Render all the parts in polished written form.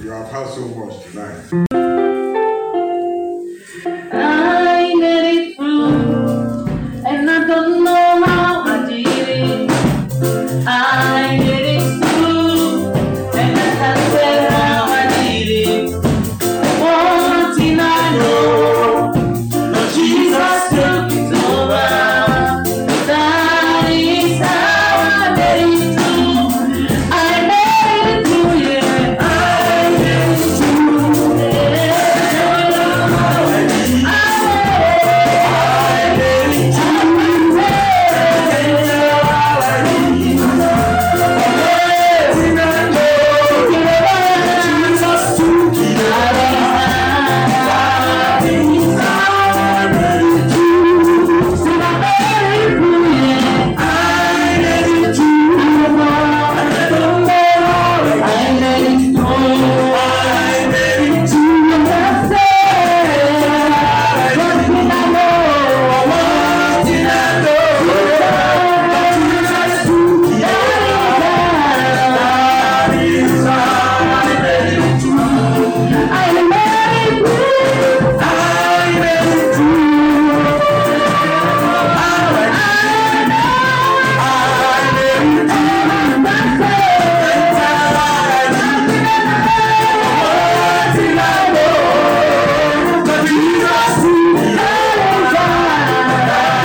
You have had so much tonight. I made it through, and I don't know how I did it. I made it through, and I can't tell how I did it. One thing I know, Lord Jesus took it over. That is how I made it through. I made it through, yeah. I made it through,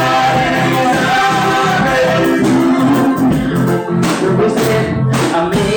I made